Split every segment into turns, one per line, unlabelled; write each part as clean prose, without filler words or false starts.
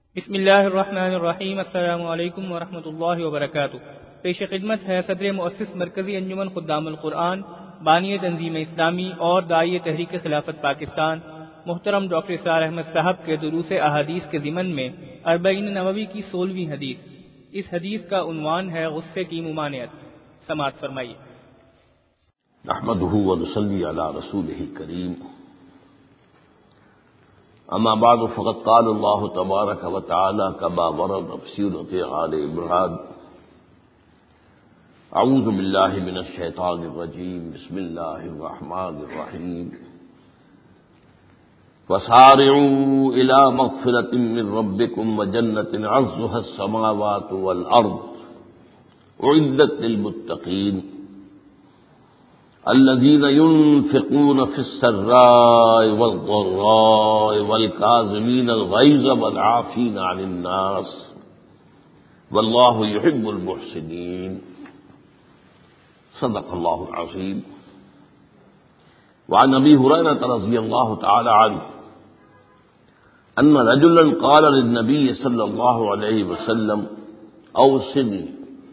بسم اللہ الرحمن الرحیم۔ السلام علیکم ورحمۃ اللہ وبرکاتہ۔ پیش خدمت ہے صدر مؤسس مرکزی انجمن خدام القرآن، بانی تنظیم اسلامی اور داعی تحریک خلافت پاکستان محترم ڈاکٹر اسرار احمد صاحب کے دروس احادیث کے ضمن میں اربعین نووی کی 16ویں حدیث۔ اس حدیث کا عنوان ہے غصے کی ممانعت۔ سماعت فرمائیے۔
نحمده ونصلي على رسوله الكريم، اما بعد فقد قال الله تبارك وتعالى كما ورد في سورة آل عمران: اعوذ بالله من الشيطان الرجيم، بسم الله الرحمن الرحيم، وسارعوا إلى مغفرة من ربكم وجنة عرضها السماوات والأرض أعدت للمتقين الذين ينفقون في السراء والضراء والكاظمين الغيظ والعافين عن الناس والله يحب المحسنين. صدق الله العظيم. وعن أبي هريرة رضي الله تعالى عنه أن رجلا قال للنبي صلى الله عليه وسلم: أوصني.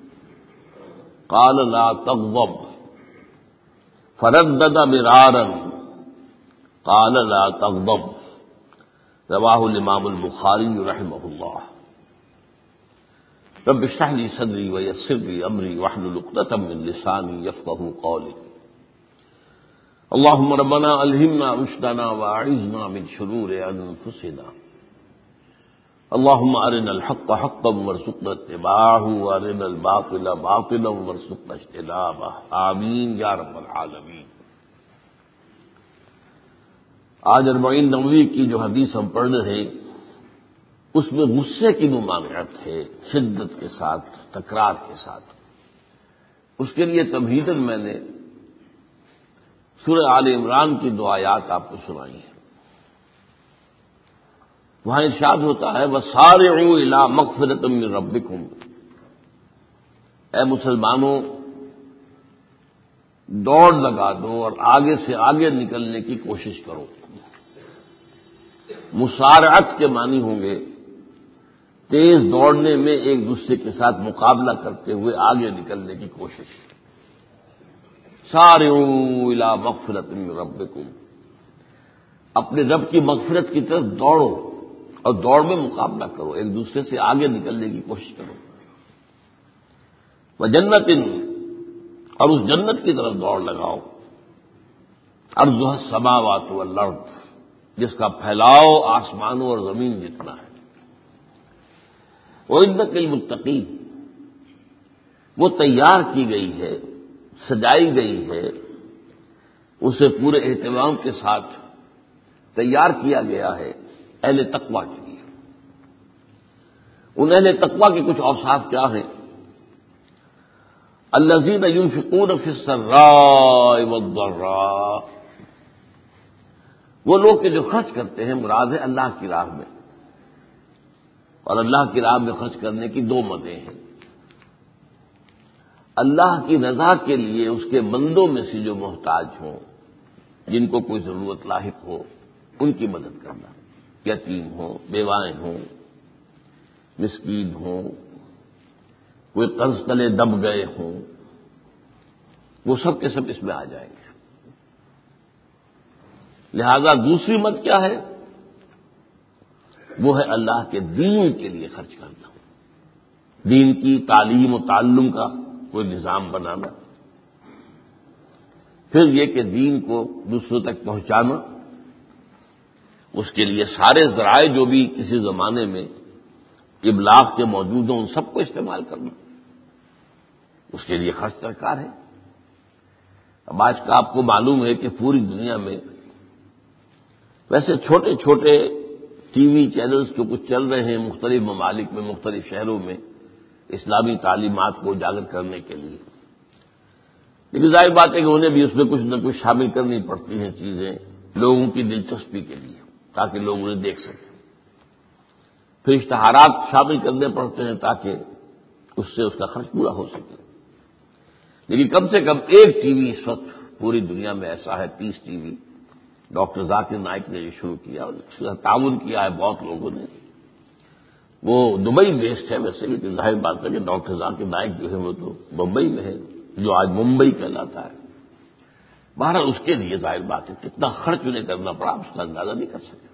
قال: لا تغضب. فردد مرارا. قال: لا تغضب. رواہ الامام البخاری رحمہ اللہ. رب اشرح لي صدری ويسر لي امری واحلل عقدۃ من لسانی یفقهوا قولی. اللهم ربنا الہمنا رشدنا واعذنا من شرور انفسنا. اللهم ارنا الحق حقا وارزقنا اتباعه وارنا الباطل باطلا وارزقنا اجتنابه. آمین یا رب العالمین. آج اربعین نووی کی جو حدیث ہم پڑھ رہے ہیں اس میں غصے کی ممانعت ہے، شدت کے ساتھ، تکرار کے ساتھ. اس کے لیے تمہیداً میں نے سورہ آل عمران کی دو آیات آپ کو سنائی ہیں. وہاں ارشاد ہوتا ہے: وَسَارِعُوا إِلَىٰ مَغْفِرَةٍ مِّن رَبِّكُمْ. اے مسلمانوں، دوڑ لگا دو اور آگے سے آگے نکلنے کی کوشش کرو. مسارعت کے معنی ہوں گے تیز دوڑنے میں ایک دوسرے کے ساتھ مقابلہ کرتے ہوئے آگے نکلنے کی کوشش. سارعوا الی مغفرۃ من ربکم، اپنے رب کی مغفرت کی طرف دوڑو اور دوڑ میں مقابلہ کرو، ایک دوسرے سے آگے نکلنے کی کوشش کرو. وجنۃ، اور اس جنت کی طرف دوڑ لگاؤ. عرضها السماوات والارض، جس کا پھیلاؤ آسمانوں اور زمین جتنا ہے. اعدت للمتقین، وہ تیار کی گئی ہے، سجائی گئی ہے، اسے پورے اہتمام کے ساتھ تیار کیا گیا ہے اہل تقویٰ کے لیے. ان اہل تقویٰ کے کچھ اوصاف کیا ہیں؟ الذین ينفقون فی السراء والضراء، وہ لوگ کہ جو خرچ کرتے ہیں، مراد ہے اللہ کی راہ میں. اور اللہ کی راہ میں خرچ کرنے کی دو مدیں ہیں. اللہ کی رضا کے لیے اس کے بندوں میں سے جو محتاج ہوں، جن کو کوئی ضرورت لاحق ہو، ان کی مدد کرنا. یتیم ہوں، بیوائیں ہوں، مسکین ہوں، کوئی قرض تلے دب گئے ہوں، وہ سب کے سب اس میں آ جائیں گے. لہذا دوسری مد کیا ہے؟ وہ ہے اللہ کے دین کے لیے خرچ کرنا، دین کی تعلیم و تعلم کا کوئی نظام بنانا، پھر یہ کہ دین کو دوسروں تک پہنچانا. اس کے لیے سارے ذرائع جو بھی کسی زمانے میں ابلاغ کے موجود ہوں، ان سب کو استعمال کرنا، اس کے لیے خرچ درکار ہے. اب آج کا آپ کو معلوم ہے کہ پوری دنیا میں ویسے چھوٹے چھوٹے ٹی وی چینلز جو کچھ چل رہے ہیں مختلف ممالک میں، مختلف شہروں میں، اسلامی تعلیمات کو اجاگر کرنے کے لیے. لیکن ظاہر بات ہے کہ انہیں بھی اس میں کچھ نہ کچھ شامل کرنی پڑتی ہیں چیزیں لوگوں کی دلچسپی کے لیے، تاکہ لوگ انہیں دیکھ سکیں. پھر اشتہارات شامل کرنے پڑتے ہیں تاکہ اس سے اس کا خرچ پورا ہو سکے. لیکن کم سے کم ایک ٹی وی اس وقت پوری دنیا میں ایسا ہے، Peace T V. Doctor Zakir Naik نے یہ شروع کیا اور اس کا تعاون کیا ہے بہت لوگوں نے. وہ دبئی بیسڈ ہے ویسے بھی، ظاہر بات ہے کہ ڈاکٹر ذاکر نائک جو ہے وہ تو بمبئی میں ہے، جو آج ممبئی کہلاتا ہے۔ بہرحال اس کے لیے ظاہر بات ہے کتنا خرچ انہیں کرنا پڑا، آپ اس کا اندازہ نہیں کر سکتے،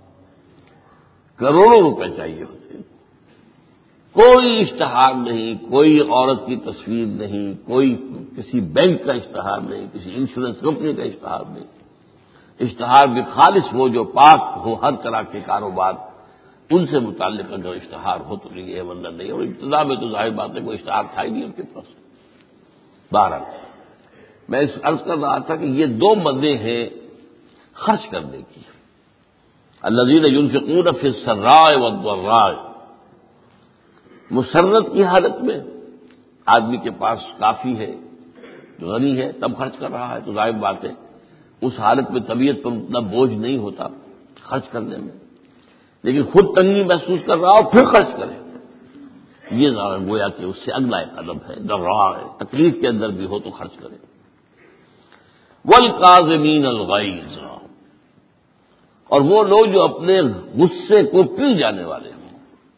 کروڑوں روپے چاہیے ہوتے ہیں۔ کوئی اشتہار نہیں، کوئی عورت کی تصویر نہیں، کوئی کسی بینک کا اشتہار نہیں، کسی انشورنس کمپنی کا اشتہار نہیں، اشتہار بھی خالص وہ جو پاک ہو ہر طرح کے کاروبار ان سے متعلق اگر اشتہار ہو تو نہیں ہے، ورنہ نہیں۔ اور ابتدا میں تو ظاہر بات ہے کوئی اشتہار تھا ہی نہیں ان کے پاس۔ بہرحال میں اس عرض کر رہا تھا کہ یہ دو مدیں ہیں خرچ کرنے کی، الذین ينفقون فی السراء والضراء، مسرت کی حالت میں آدمی کے پاس کافی ہے، جو غنی ہے تب خرچ کر رہا ہے، تو ظاہر بات ہے اس حالت میں طبیعت پر اتنا بوجھ نہیں ہوتا خرچ کرنے میں، لیکن خود تنگی محسوس کر رہا ہو پھر خرچ کرے، یہ گویا کہ اس سے اگلا ایک قدم ہے، ضراء ہے، تکلیف کے اندر بھی ہو تو خرچ کرے۔ والکاظمین الغیظ، اور وہ لوگ جو اپنے غصے کو پی جانے والے ہیں،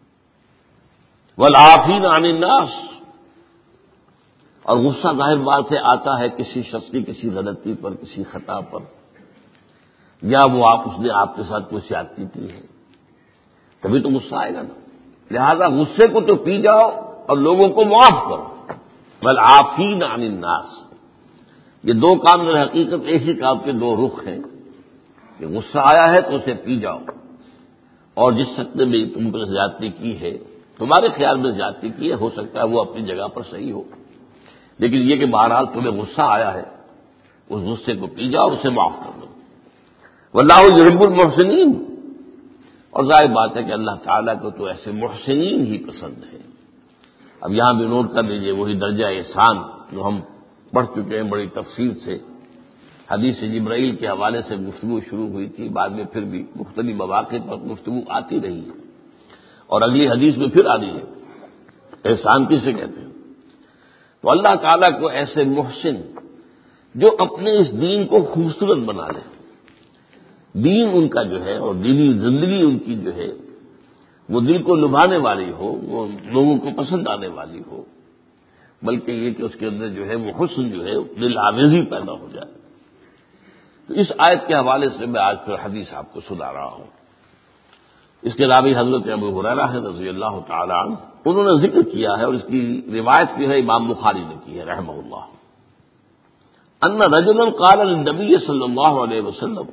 والعافین عن الناس، اور غصہ ظاہر بات سے آتا ہے کسی شخص کی کسی غلطی پر، کسی خطا پر، یا وہ اس نے آپ کے ساتھ کوئی زیادتی کی ہے، تبھی تو غصہ آئے گا نا۔ لہذا غصے کو تو پی جاؤ اور لوگوں کو معاف کرو، والعافین عن الناس، یہ دو کام در حقیقت ایک ہی کام کے دو رخ ہیں، کہ غصہ آیا ہے تو اسے پی جاؤ، اور جس شخص نے بھی تم پر زیادتی کی ہے، تمہارے خیال میں زیادتی کی ہے، ہو سکتا ہے وہ اپنی جگہ پر صحیح ہو، لیکن یہ کہ بہرحال تمہیں غصہ آیا ہے، اس غصے کو پی جاؤ، اسے معاف کر دو۔ واللہ یحب المحسنین، اور ظاہر بات ہے کہ اللہ تعالیٰ کو تو ایسے محسنین ہی پسند ہے۔ اب یہاں بھی نوٹ کر لیجیے وہی درجہ احسان جو ہم پڑھ چکے ہیں بڑی تفصیل سے، حدیث جبرائیل کے حوالے سے گفتگو شروع ہوئی تھی، بعد میں پھر بھی مختلف مواقع پر گفتگو آتی رہی ہے، اور اگلی حدیث میں پھر آ رہی ہے احسان کسے کہتے ہیں۔ تو اللہ تعالیٰ کو ایسے محسن جو اپنے اس دین کو خوبصورت بنا لے، دین ان کا جو ہے اور دینی زندگی ان کی جو ہے وہ دل کو لبھانے والی ہو، وہ لوگوں کو پسند آنے والی ہو، بلکہ یہ کہ اس کے اندر جو ہے وہ حسن جو ہے دل آویزی پیدا ہو جائے۔ تو اس آیت کے حوالے سے میں آج پھر حدیث آپ کو سنا رہا ہوں۔ اس کے راوی حضرت ابو ہریرہ ہے رضی اللہ تعالی عنہ، انہوں نے ذکر کیا ہے، اور اس کی روایت بھی ہے امام بخاری نے کی ہے رحمہ اللہ، ان رجلا قال للنبی صلی اللہ علیہ وسلم،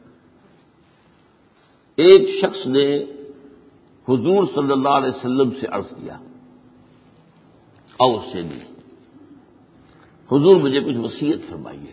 ایک شخص نے حضور صلی اللہ علیہ وسلم سے عرض کیا، اوصنی، حضور مجھے کچھ وصیت فرمائیے۔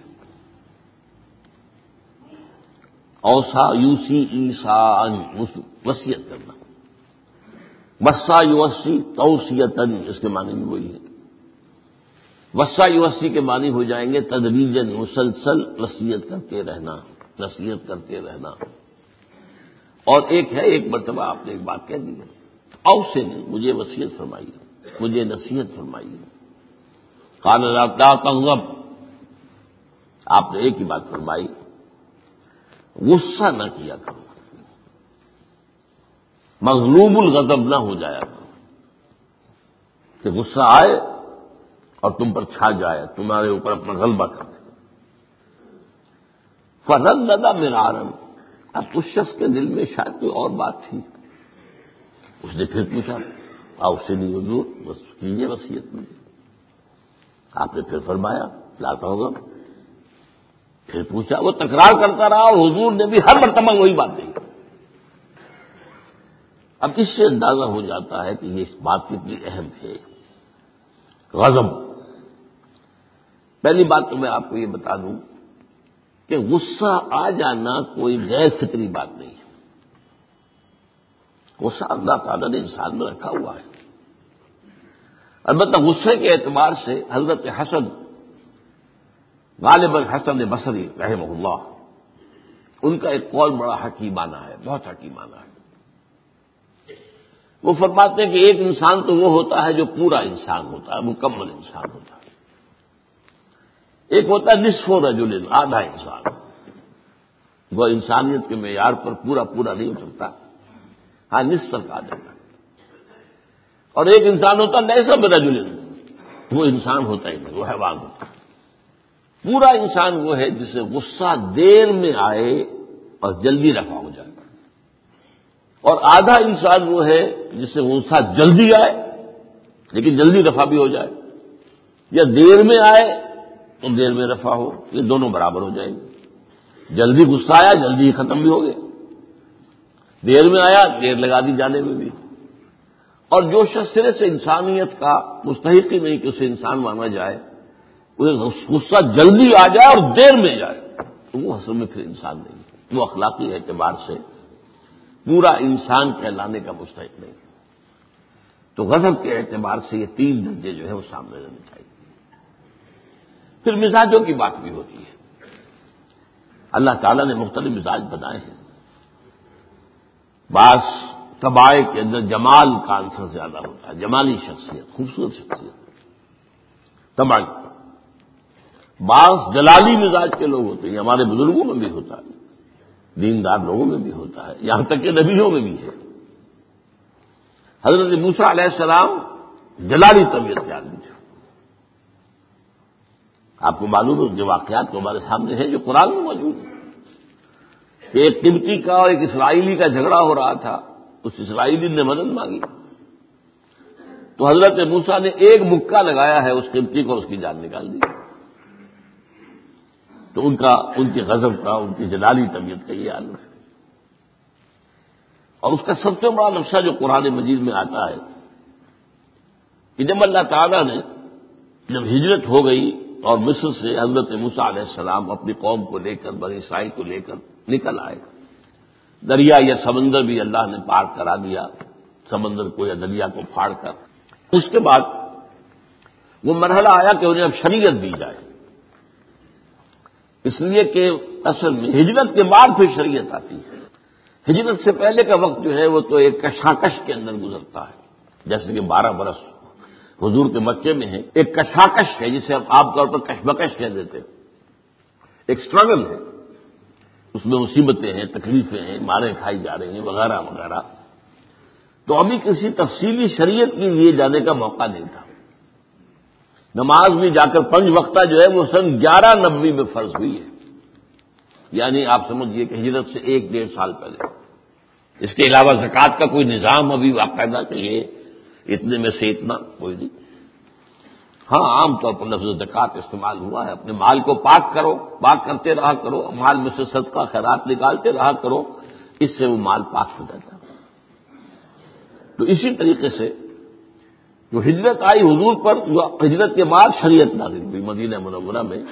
اوصا یوسی ایسان، وصیت کرنا، وصا یوسی توصیتن، اس کے معنی بھی وہی ہے۔ وصا یوسی کے معنی ہو جائیں گے تدریجاً، مسلسل وصیت کرتے رہنا، نصیحت کرتے رہنا۔ اور ایک ہے ایک مرتبہ آپ نے ایک بات کہہ دی ہے، اوصنی، مجھے وصیت فرمائیے، مجھے نصیحت فرمائیے۔ قال لا تغضب، آپ نے ایک ہی بات فرمائی، غصہ نہ کیا کرو، مغلوب الغضب نہ ہو جایا کرو، کہ غصہ آئے اور تم پر چھا جائے، تمہارے اوپر اپنا غلبہ کر دے۔ فردد مرارا، اب اس شخص کے دل میں شاید کوئی اور بات تھی، اس نے پھر پوچھا، اوصنی حضور، بس کیجیے وصیت مجھے۔ آپ نے پھر فرمایا لا تغضب، پھر پوچھا، وہ تکرار کرتا رہا اور حضور نے بھی ہر مرتبہ وہی بات کہی۔ اب اس سے اندازہ ہو جاتا ہے کہ یہ اس بات کتنی اہم ہے، غضب۔ پہلی بات تو میں آپ کو یہ بتا دوں کہ غصہ آ جانا کوئی غیر فطری بات نہیں ہے، غصہ اللہ تعالیٰ نے انسان میں رکھا ہوا ہے۔ البتہ غصے کے اعتبار سے حضرت حسن، غالباً حسن بصری رحمہ اللہ، ان کا ایک قول بڑا حکیمانہ ہے، بہت حکیمانہ ہے۔ وہ فرماتے ہیں کہ ایک انسان تو وہ ہوتا ہے جو پورا انسان ہوتا ہے، مکمل انسان ہوتا ہے، ایک ہوتا ہے نصف رجل، آدھا انسان، وہ انسانیت کے معیار پر پورا نہیں اترتا، ہاں نصف تک آ جاتا ہے۔ اور ایک انسان ہوتا لیسا برجل، وہ انسان ہوتا ہی نہیں، وہ حیوان ہوتا ہے۔ پورا انسان وہ ہے جسے غصہ دیر میں آئے اور جلدی رفع ہو جائے، اور آدھا انسان وہ ہے جسے غصہ جلدی آئے لیکن جلدی رفع بھی ہو جائے، یا دیر میں آئے تو دیر میں رفع ہو، یہ دونوں برابر ہو جائیں گے۔ جلدی غصہ آیا جلدی ہی ختم بھی ہو گیا، دیر میں آیا دیر لگا دی جانے میں بھی۔ اور جو شخص سرے سے انسانیت کا مستحق ہی نہیں کہ اسے انسان مانا جائے، اسے غصہ جلدی آ جائے اور دیر میں جائے، تو وہ اصل میں پھر انسان نہیں ہے، وہ اخلاقی اعتبار سے پورا انسان کہلانے کا مستحق نہیں۔ تو غضب کے اعتبار سے یہ تین درجے جو ہے وہ سامنے رہنے چاہیے۔ پھر مزاجوں کی بات بھی ہوتی ہے۔ اللہ تعالیٰ نے مختلف مزاج بنائے ہیں۔ بعض طبائع کے اندر جمال کا عنصر زیادہ ہوتا ہے، جمالی شخصیت، خوبصورت شخصیت طبعی۔ بعض جلالی مزاج کے لوگ ہوتے ہیں، ہمارے بزرگوں میں بھی ہوتا ہے، دیندار لوگوں میں بھی ہوتا ہے، یہاں تک کہ نبیوں میں بھی ہے۔ حضرت موسیٰ علیہ السلام جلالی طبیعت کے آدمی تھے۔ آپ کو معلوم ہے جو واقعات تو ہمارے سامنے ہیں جو قرآن میں موجود ہیں کہ ایک قبطی کا اور ایک اسرائیلی کا جھگڑا ہو رہا تھا، اس اسرائیلی نے مدد مانگی تو حضرت موسیٰ نے ایک مکہ لگایا ہے اس قبطی کو، اس کی جان نکال دی۔ تو ان کے غضب کا، ان کی جلالی طبیعت کا یہ عالم ہے۔ اور اس کا سب سے بڑا نقشہ جو قرآن مجید میں آتا ہے کہ جب اللہ تعالیٰ نے جب ہجرت ہو گئی اور مصر سے حضرت موسیٰ علیہ السلام اپنی قوم کو لے کر، بنی اسرائیل کو لے کر نکل آئے، دریا یا سمندر بھی اللہ نے پار کرا دیا، سمندر کو یا دریا کو پھاڑ کر، اس کے بعد وہ مرحلہ آیا کہ انہیں اب شریعت دی جائے، اس لیے کہ اصل میں ہجرت کے بعد پھر شریعت آتی ہے۔ ہجرت سے پہلے کا وقت جو ہے وہ تو ایک کشاکش کے اندر گزرتا ہے، جیسے کہ 12 برس حضور کے مکے میں ہے، ایک کشاکش ہے جسے ہم عام طور پر کشمکش کہہ دیتے ہیں، ایک سٹرگل ہے، اس میں مصیبتیں ہیں، تکلیفیں ہیں، ماریں کھائی جا رہی ہیں وغیرہ وغیرہ۔ تو ابھی کسی تفصیلی شریعت کے لیے جانے کا موقع نہیں تھا۔ نماز بھی جا کر 5 وقتہ جو ہے وہ سن 1190 میں فرض ہوئی ہے، یعنی آپ سمجھیے کہ ہجرت سے 1-1.5 سال پہلے۔ اس کے علاوہ زکوٰۃ کا کوئی نظام ابھی باقاعدہ کہ یہ اتنے میں سے اتنا کوئی نہیں۔ ہاں عام طور پر لفظ زکوٰۃ استعمال ہوا ہے، اپنے مال کو پاک کرو، پاک کرتے رہا کرو، مال میں سے صدقہ خیرات نکالتے رہا کرو، اس سے وہ مال پاک ہو جاتا ہے۔ تو اسی طریقے سے جو ہجرت آئی حضور پر، جو ہجرت کے بعد شریعت نازل ہوئی مدینہ منورہ میں،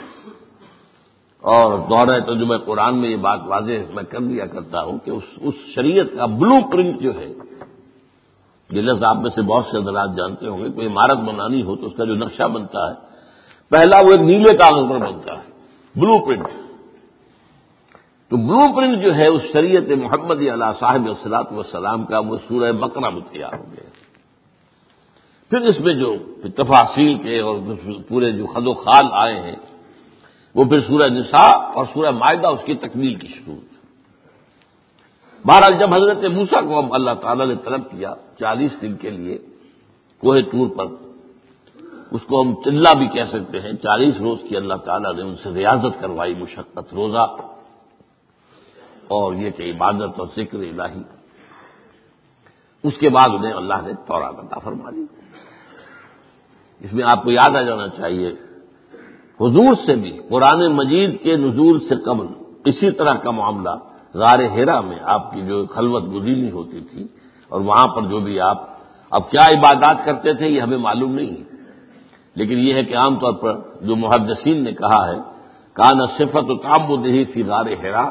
اور دورہ ترجمہ قرآن میں یہ بات واضح میں کر دیا کرتا ہوں کہ اس شریعت کا بلو پرنٹ جو ہے، یہ لفظ آپ میں سے بہت سے حضرات جانتے ہوں گے، کوئی عمارت بنانی ہو تو اس کا جو نقشہ بنتا ہے پہلا وہ ایک نیلے کاغذ پر بنتا ہے، بلو پرنٹ۔ تو بلو پرنٹ جو ہے اس شریعت محمدی علیہ صاحب الصلاۃ والسلام کا، وہ سورہ بقرہ میں تیار ہو گیا۔ پھر اس میں جو تفاصیل کے اور پورے جو خد و خال آئے ہیں وہ پھر سورہ نساء اور سورہ مائدہ اس کی تکمیل کی شروع۔ بہرحال جب حضرت موسیٰ کو اب اللہ تعالیٰ نے طلب کیا 40 دن کے لیے کوہ طور پر، اس کو ہم چلہ بھی کہہ سکتے ہیں، 40 روز کی اللہ تعالیٰ نے ان سے ریاضت کروائی، مشقت، روزہ اور یہ کہ عبادت اور ذکر الہی۔ اس کے بعد انہیں اللہ نے تورات عطا فرما دی۔ اس میں آپ کو یاد آ جانا چاہیے حضور سے بھی قرآن مجید کے نزول سے قبل اسی طرح کا معاملہ غار حرا میں آپ کی جو خلوت گزینی ہوتی تھی، اور وہاں پر جو بھی آپ اب کیا عبادات کرتے تھے یہ ہمیں معلوم نہیں ہے، لیکن یہ ہے کہ عام طور پر جو محدثین نے کہا ہے کان صفت تعبدہ فی غار حرا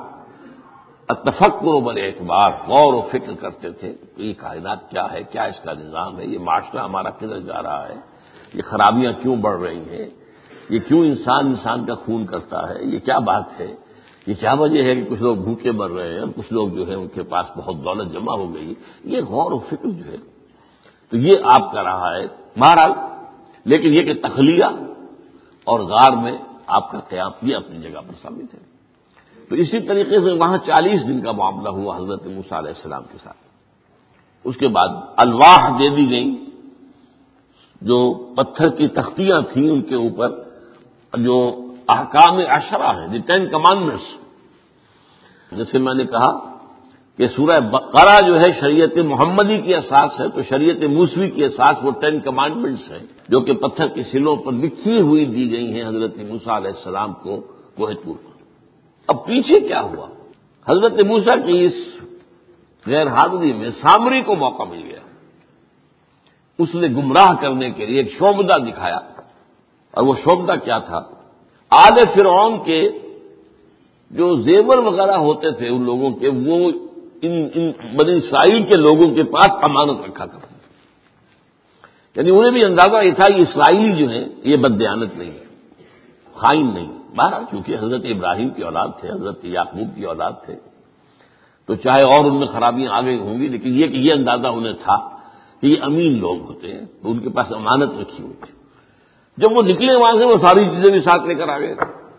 التفکر بالاعتبار، غور و فکر کرتے تھے کہ یہ کائنات کیا ہے، کیا اس کا نظام ہے، یہ معاشرہ ہمارا کدھر جا رہا ہے، یہ خرابیاں کیوں بڑھ رہی ہیں، یہ کیوں انسان کا خون کرتا ہے، یہ کیا بات ہے، یہ کیا وجہ ہے کہ کچھ لوگ بھوکے مر رہے ہیں اور کچھ لوگ جو ہے ان کے پاس بہت دولت جمع ہو گئی، یہ غور و فکر جو ہے تو یہ آپ کا رہا ہے بہرحال۔ لیکن یہ کہ تخلیہ اور غار میں آپ کا قیام یہ اپنی جگہ پر ثابت ہے۔ تو اسی طریقے سے وہاں 40 دن کا معاملہ ہوا حضرت موسیٰ علیہ السلام کے ساتھ۔ اس کے بعد الواح دے دی گئی جو پتھر کی تختیاں تھیں ان کے اوپر جو احکام عشرہ ہیں، دی 10 کمانڈمنٹس، جیسے میں نے کہا کہ سورہ بقرہ جو ہے شریعت محمدی کی اساس ہے، تو شریعت موسوی کی اساس وہ 10 کمانڈمنٹس ہیں جو کہ پتھر کی سلوں پر لکھی ہوئی دی گئی ہیں حضرت موسیٰ علیہ السلام کو کوہ طور پر۔ اب پیچھے کیا ہوا؟ حضرت موسیٰ کی اس غیر حاضری میں سامری کو موقع مل گیا، اس نے گمراہ کرنے کے لیے ایک شعبدہ دکھایا، اور وہ شعبدہ کیا تھا؟ آل فرعون کے جو زیور وغیرہ ہوتے تھے ان لوگوں کے، وہ ان بنی اسرائیل کے لوگوں کے پاس امانت رکھا کرتے تھے، یعنی انہیں بھی اندازہ یہ تھا کہ اسرائیلی جو ہیں یہ بددیانت نہیں ہے، خائن نہیں، بہرحال چونکہ حضرت ابراہیم کی اولاد تھے، حضرت یعقوب کی اولاد تھے، تو چاہے اور ان میں خرابیاں آ گئی ہوں گی، لیکن یہ اندازہ انہیں تھا کہ یہ امین لوگ ہوتے ہیں، تو ان کے پاس امانت رکھی ہوئی تھی۔ جب وہ نکلے وہاں سے وہ ساری چیزیں بھی ساتھ لے کر آ گئے،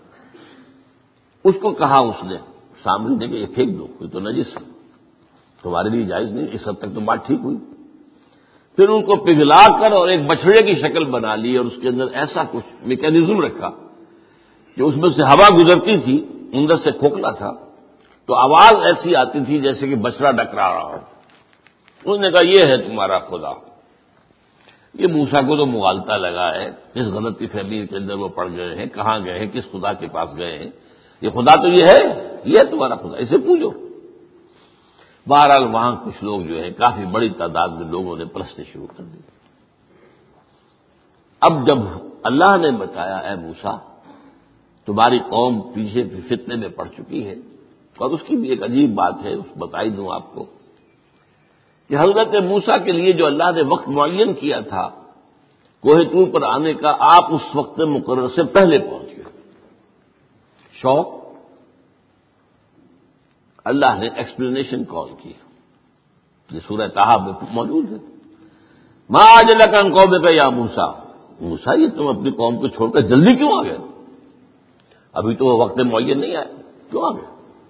اس کو کہا اس نے سامنے نے کہ یہ پھینک دو، یہ تو نجس ہے، تمہارے لیے جائز نہیں۔ اس حد تک تو بات ٹھیک ہوئی۔ پھر ان کو پگھلا کر اور ایک بچڑے کی شکل بنا لی، اور اس کے اندر ایسا کچھ میکینزم رکھا کہ اس میں سے ہوا گزرتی تھی، اندر سے کھوکھلا تھا، تو آواز ایسی آتی تھی جیسے کہ بچڑا ڈکرا رہا ہو۔ انہوں نے کہا یہ ہے تمہارا خدا۔ یہ موسیٰ کو تو مغالطہ لگا ہے، کس غلطی فہمی کے اندر وہ پڑ گئے ہیں، کہاں گئے ہیں، کس خدا کے پاس گئے ہیں، یہ خدا تو یہ ہے تمہارا خدا، اسے پوجو۔ بہرحال وہاں کچھ لوگ جو ہیں کافی بڑی تعداد میں لوگوں نے پرستش شروع کر دی۔ اب جب اللہ نے بتایا اے موسیٰ تمہاری قوم پیچھے فتنے میں پڑ چکی ہے، اور اس کی بھی ایک عجیب بات ہے، اس بتائی دوں آپ کو کہ حضرت موسیٰ کے لیے جو اللہ نے وقت معین کیا تھا کوہ طور پر آنے کا، آپ اس وقت مقرر سے پہلے پہنچ گئے۔ شوق اللہ نے ایکسپلینیشن کال کی، یہ سورہ طٰہٰ میں موجود ہے۔ ما اعجلک عن قومک یا موسیٰ، موسیٰ یہ تم اپنی قوم کو چھوڑ کر جلدی کیوں آ گئے؟ ابھی تو وہ وقت معین نہیں آیا، کیوں آ گئے؟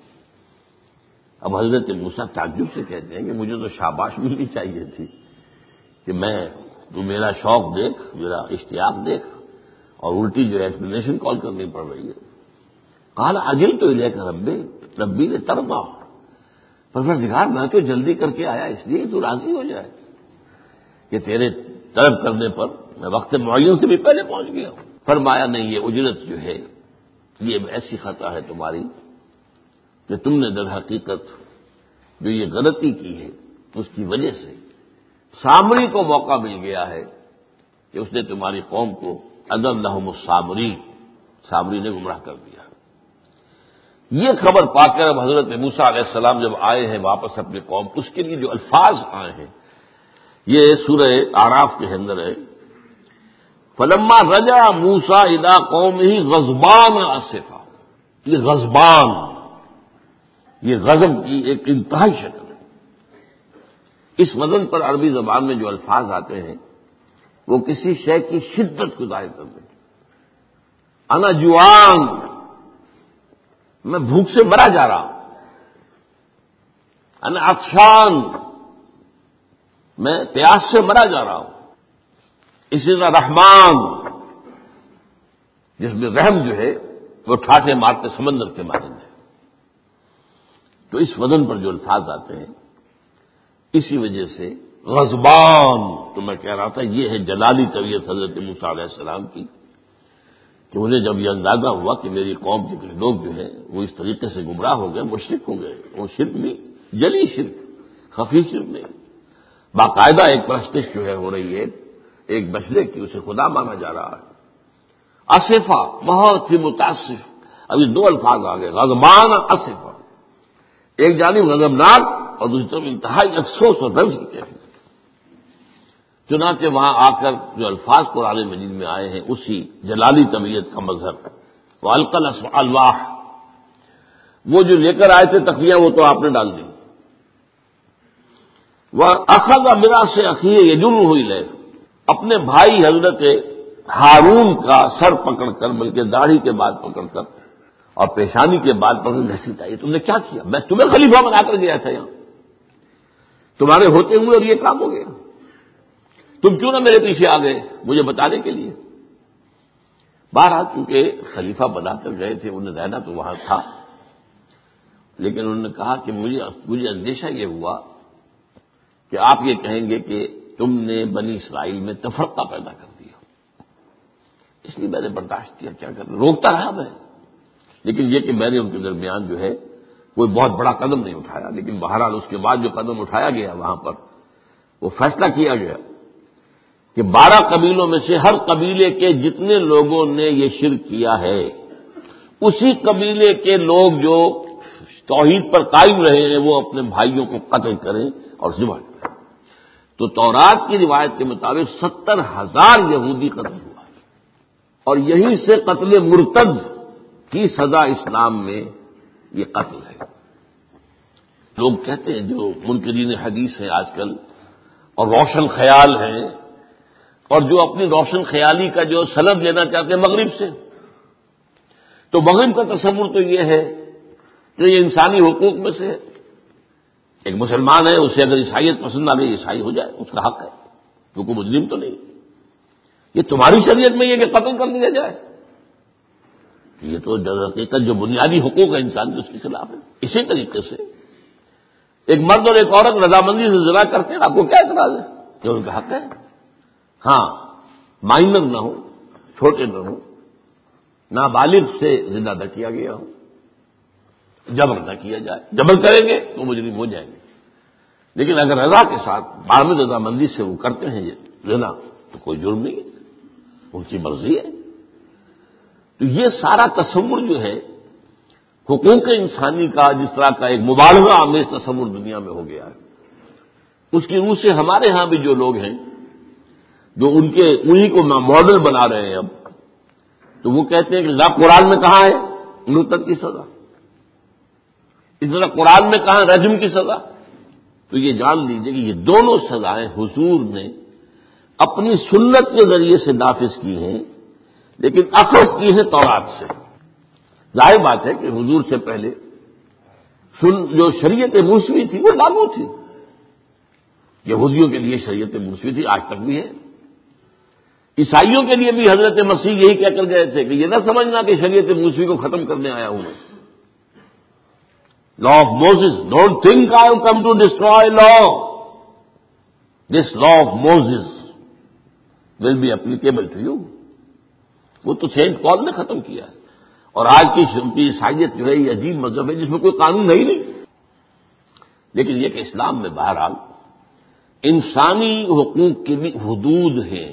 اب حضرت موسیٰ تعجب سے کہتے ہیں کہ مجھے تو شاباش ملنی چاہیے تھی کہ تو میرا شوق دیکھ، میرا اشتیاق دیکھ، اور الٹی جو ایکسپلینیشن کال کرنی پڑ رہی ہے۔ قال عجلت الیک ربی لترضیٰ، پروردگار میں تو جلدی کر کے آیا اس لیے تو راضی ہو جائے کہ تیرے طلب کرنے پر میں وقت معین سے بھی پہلے پہنچ گیا ہوں۔ فرمایا نہیں، یہ اجرت جو ہے یہ ایسی خطا ہے تمہاری کہ تم نے در حقیقت جو یہ غلطی کی ہے اس کی وجہ سے سامری کو موقع مل گیا ہے کہ اس نے تمہاری قوم کو اضلهم السامری، سامری نے گمراہ کر دیا۔ یہ خبر پا کر اب حضرت موسیٰ علیہ السلام جب آئے ہیں واپس اپنی قوم، اس کے لیے جو الفاظ آئے ہیں یہ سورہ اعراف کے اندر ہے، فلما رجع موسیٰ الی قومہ غضبان آسفا۔ یہ غضبان، یہ غضب کی ایک انتہائی شکل ہے۔ اس وزن پر عربی زبان میں جو الفاظ آتے ہیں وہ کسی شے کی شدت کو ظاہر کرتے ہیں۔ انا جوعان، میں بھوک سے مرا جا رہا ہوں۔ انا عطشان، میں پیاس سے مرا جا رہا ہوں۔ اسی طرح رحمان، جس میں رحم جو ہے وہ ٹھاٹھے مارتے سمندر کے مانند ہے۔ تو اس وزن پر جو الفاظ آتے ہیں اسی وجہ سے غضبان، تو میں کہہ رہا تھا یہ ہے جلالی طبیعت حضرت موسیٰ علیہ السلام کی، کہ انہیں جب یہ اندازہ ہوا کہ میری قوم کے کچھ لوگ جو ہیں وہ اس طریقے سے گمراہ ہو گئے، مشرک ہو گئے، وہ شرک نہیں، جلی شرک، خفی شرک نہیں، باقاعدہ ایک پرستش جو ہے ہو رہی ہے ایک بچڑے کی، اسے خدا مانا جا رہا ہے۔ اسفا، بہت ہی متاسف۔ ابھی دو الفاظ آ گئے، غضبان، اسفا، ایک جانب غضبناک اور دوسری طرف انتہائی افسوس اور رنج کی کیفیت۔ چنانچہ وہاں آ کر جو الفاظ قرآن مجید میں آئے ہیں اسی جلالی طبیعت کا مظہر، وہ القل الواح، وہ جو لے کر آئے تھے تخلیاں وہ تو آپ نے ڈال دی۔ وہ اخذ براس اخیہ یجرہ الیہ، اپنے بھائی حضرت ہارون کا سر پکڑ کر، بلکہ داڑھی کے بعد پکڑ کر اور پیشانی کے بعد پکڑ کر گھسیٹا، یہ تم نے کیا کیا؟ میں تمہیں خلیفہ بنا کر گیا تھا یہاں، تمہارے ہوتے ہوئے اور یہ کام ہو گیا۔ تم کیوں نہ میرے پیچھے آ گئے مجھے بتانے کے لیے؟ بہرحال چونکہ خلیفہ بنا کر گئے تھے، انہیں رہنا تو وہاں تھا، لیکن انہوں نے کہا کہ مجھے اندیشہ یہ ہوا کہ آپ یہ کہیں گے کہ تم نے بنی اسرائیل میں تفرقہ پیدا کر دیا، اس لیے میں نے برداشت کیا، کیا کرنا، روکتا رہا میں، لیکن یہ کہ میں نے ان کے درمیان جو ہے کوئی بہت بڑا قدم نہیں اٹھایا، لیکن بہرحال اس کے بعد جو قدم اٹھایا گیا وہاں پر وہ فیصلہ کیا گیا کہ 12 قبیلوں میں سے ہر قبیلے کے جتنے لوگوں نے یہ شرک کیا ہے اسی قبیلے کے لوگ جو توحید پر قائم رہے ہیں وہ اپنے بھائیوں کو قتل کریں اور ذبح کریں۔ تو تورات کی روایت کے مطابق 70,000 یہودی قتل ہوا، اور یہیں سے قتل مرتد کی سزا اسلام میں یہ قتل ہے۔ لوگ کہتے ہیں جو منکرین حدیث ہیں آج کل اور روشن خیال ہیں، اور جو اپنی روشن خیالی کا جو سند لینا چاہتے ہیں مغرب سے، تو مغرب کا تصور تو یہ ہے کہ یہ انسانی حقوق میں سے ہے، ایک مسلمان ہے اسے اگر عیسائیت پسند آ گئی عیسائی ہو جائے، اس کا حق ہے، کیونکہ مجرم تو نہیں۔ یہ تمہاری شریعت میں یہ کہ قتل کر دیا جائے، یہ تو در حقیقت جو بنیادی حقوق ہے انسان کے اس کے خلاف ہے۔ اسی طریقے سے ایک مرد اور ایک عورت رضامندی سے زنا کرتے ہیں، آپ کو کیا اعتراض ہے؟ جو ان کا حق ہے۔ ہاں، مائنر نہ ہو، چھوٹے نہ ہو، نابالغ سے زنا نہ کیا گیا ہو، جبر نہ کیا جائے، جبر کریں گے تو مجرم ہو جائیں گے، لیکن اگر رضا کے ساتھ باہمی رضامندی سے وہ کرتے ہیں یہ زنا تو کوئی جرم نہیں ہے، ان کی مرضی ہے۔ تو یہ سارا تصور جو ہے حقوق انسانی کا جس طرح کا ایک مبالغہ آمیز تصور دنیا میں ہو گیا ہے، اس کی روح سے ہمارے ہاں بھی جو لوگ ہیں جو انہی کو ماڈل بنا رہے ہیں اب، تو وہ کہتے ہیں کہ ذا قرآن میں کہاں ہے مرتد کی سزا، اس طرح قرآن میں کہاں رجم کی سزا؟ تو یہ جان لیجیے کہ یہ دونوں سزائیں حضور نے اپنی سنت کے ذریعے سے نافذ کی ہیں، لیکن اخذ کی ہیں تورات سے۔ ظاہر بات ہے کہ حضور سے پہلے جو شریعت موسوی تھی وہ لاگو تھی، یہودیوں کے لیے شریعت موسوی تھی، آج تک بھی ہے۔ عیسائیوں کے لیے بھی حضرت مسیح یہی کہہ کر گئے تھے کہ یہ نہ سمجھنا کہ شریعت موسوی کو ختم کرنے آیا ہوں میں۔ Law of Moses, don't think I have come to destroy law, this law of Moses will be applicable to you. وہ تو سینٹ پال نے ختم کیا ہے، اور آج کی عیسائیت جو ہے یہ عجیب مذہب ہے جس میں کوئی قانون ہے ہی نہیں، لیکن یہ کہ اسلام میں بہرحال انسانی حقوق کی بھی حدود ہیں،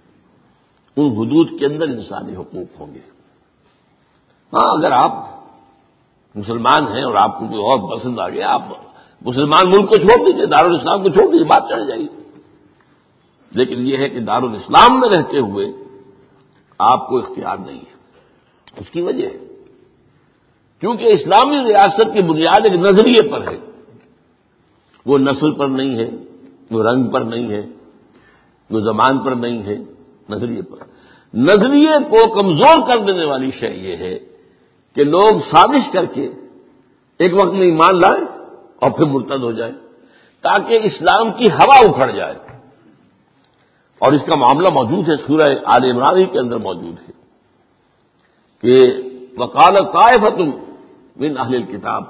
ان حدود کے اندر انسانی حقوق ہوں گے۔ ہاں، اگر آپ مسلمان ہیں اور آپ کو کوئی اور پسند آ گیا، آپ مسلمان ملک کو چھوڑ دیجیے، دارالاسلام کو چھوڑ دیجیے، بات چڑھ جائے گی، لیکن یہ ہے کہ دارالاسلام میں رہتے ہوئے آپ کو اختیار نہیں ہے۔ اس کی وجہ ہے کیونکہ اسلامی ریاست کی بنیاد ایک نظریے پر ہے، وہ نسل پر نہیں ہے، وہ رنگ پر نہیں ہے، وہ زبان پر نہیں ہے، نظریے پر۔ نظریے کو کمزور کر دینے والی شے یہ ہے کہ لوگ سازش کر کے ایک وقت میں ایمان لائیں اور پھر مرتد ہو جائیں تاکہ اسلام کی ہوا اکھڑ جائے، اور اس کا معاملہ موجود ہے سورہ آل عمران ہی کے اندر موجود ہے کہ وقال طائفۃ من اہل الکتاب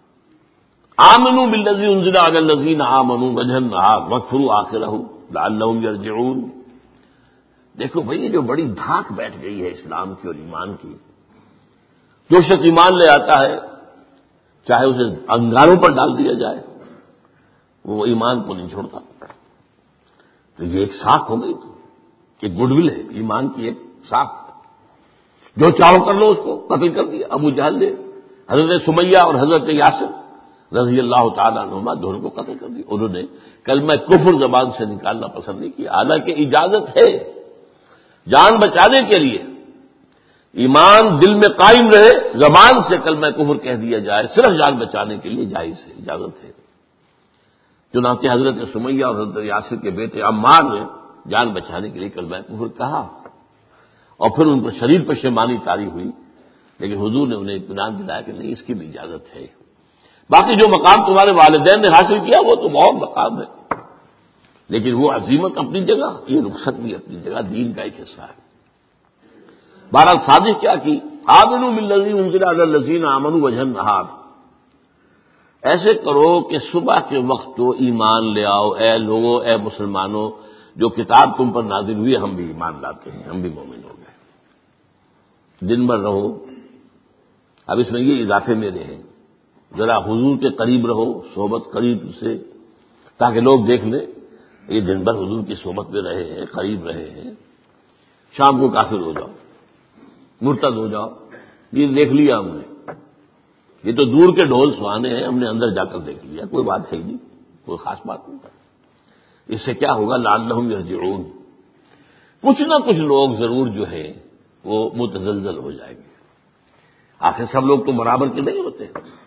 آمنوا بالذی انزل علی الذین آمنوا وجہ النہار واکفروا آخرہ لعلہم یرجعون۔ دیکھو بھئی، یہ جو بڑی دھاک بیٹھ گئی ہے اسلام کی اور ایمان کی، جو شخص ایمان لے آتا ہے چاہے اسے انگاروں پر ڈال دیا جائے وہ ایمان کو نہیں چھوڑتا۔ تو یہ ایک ساکھ ہو گئی، ایک گڈ ول ہے ایمان کی، ایک ساکھ، جو چاہو کر لو اس کو قتل کر دیا۔ ابو جہل نے حضرت سمیہ اور حضرت یاسر رضی اللہ تعالیٰ عنہما دونوں کو قتل کر دیا، انہوں نے کلمہ کفر زبان سے نکالنا پسند نہیں کیا، حالانکہ اجازت ہے جان بچانے کے لیے، ایمان دل میں قائم رہے، زبان سے کلمہ کفر کہہ دیا جائے صرف جان بچانے کے لیے جائز ہے، اجازت ہے۔ چنانچہ حضرت سمیہ اور حضرت یاسر کے بیٹے عمار نے جان بچانے کے لیے کلمہ کفر کہا، اور پھر ان پر شدید پشیمانی طاری ہوئی، لیکن حضور نے انہیں اطمینان دلایا کہ نہیں، اس کی بھی اجازت ہے۔ باقی جو مقام تمہارے والدین نے حاصل کیا وہ تو بہت مقام ہے، لیکن وہ عزیمت اپنی جگہ، یہ رخصت بھی اپنی جگہ، دین کا ایک حصہ ہے۔ بہرحال سازش کیا کی؟ آمنوا بالذی انزل علی الذین آمنوا وجہ النہار، ایسے کرو کہ صبح کے وقت تو ایمان لے آؤ، اے لوگوں، اے مسلمانوں، جو کتاب تم پر نازل ہوئی ہم بھی ایمان لاتے ہیں، ہم بھی مومن ہو گئے۔ دن بھر رہو، اب اس میں یہ اضافے میرے ہیں، ذرا حضور کے قریب رہو، صحبت قریب سے، تاکہ لوگ دیکھ لیں یہ دن بھر حضور کی صحبت میں رہے ہیں، قریب رہے ہیں، شام کو کافر ہو جاؤ، مرتد ہو جاؤ، یہ دیکھ لیا ہم نے، یہ تو دور کے ڈھول سہانے ہیں، ہم نے اندر جا کر دیکھ لیا، کوئی بات ہے نہیں، کوئی خاص بات نہیں۔ اس سے کیا ہوگا؟ لعلہم یرجعون، کچھ نہ کچھ لوگ ضرور جو ہے وہ متزلزل ہو جائیں گے۔ آخر سب لوگ تو برابر کے نہیں ہوتے،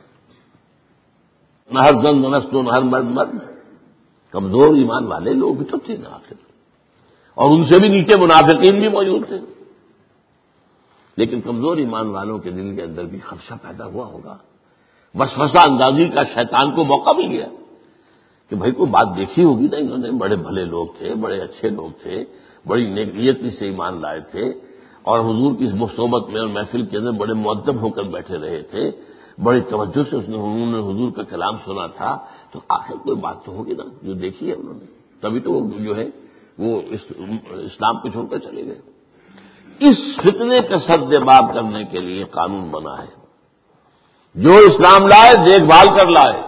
نہ ہر زن نست نہ ہر مرد مرد، کمزور ایمان والے لوگ بھی تو تھے نا آخر، اور ان سے بھی نیچے منافقین بھی موجود تھے، لیکن کمزور ایمان والوں کے دل کے اندر بھی خدشہ پیدا ہوا ہوگا، وسوسہ اندازی کا شیطان کو موقع مل گیا کہ بھائی کوئی بات دیکھی ہوگی نا، انہوں نے بڑے بھلے لوگ تھے، بڑے اچھے لوگ تھے، بڑی نیکی سے ایمان لائے تھے، اور حضور کی صحبت میں اور محفل کے اندر بڑے مؤدب ہو کر بیٹھے رہے تھے، بڑی توجہ سے انہوں نے حضور کا کلام سنا تھا، تو آخر کوئی بات تو ہوگی نا جو دیکھی ہے انہوں نے، تبھی تو وہ جو ہے وہ اسلام کو چھوڑ کر چلے گئے۔ اس فتنے کا سد باب کرنے کے لیے قانون بنا ہے، جو اسلام لائے دیکھ بھال کر لائے،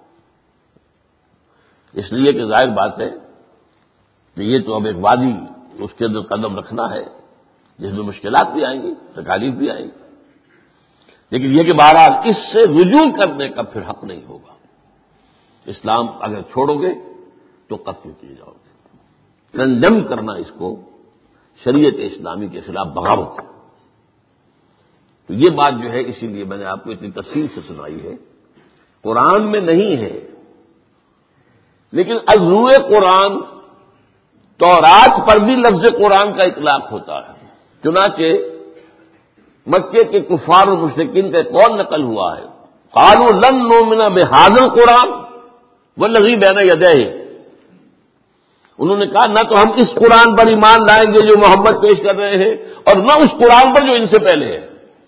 اس لیے کہ ظاہر بات ہے کہ یہ تو اب ایک وادی، اس کے اندر قدم رکھنا ہے جس میں مشکلات بھی آئیں گی، تکالیف بھی آئیں گی، لیکن یہ کہ بہرحال اس سے رجوع کرنے کا پھر حق نہیں ہوگا۔ اسلام اگر چھوڑو گے تو قتل کیے جاؤ گے، کنڈم کرنا اس کو شریعت اسلامی کے خلاف بغاوت ہے۔ تو یہ بات جو ہے اسی لیے میں نے آپ کو اتنی تفصیل سے سنائی ہے، قرآن میں نہیں ہے، لیکن از روئے قرآن تورات پر بھی لفظ قرآن کا اطلاق ہوتا ہے، چنانچہ مکے کے کفار اور مشرکین کا قول نقل ہوا ہے، قالوا لن نؤمن بهذا القرآن والذی بین یدیہ، انہوں نے کہا نہ تو ہم اس قرآن پر ایمان لائیں گے جو محمد پیش کر رہے ہیں، اور نہ اس قرآن پر جو ان سے پہلے ہے۔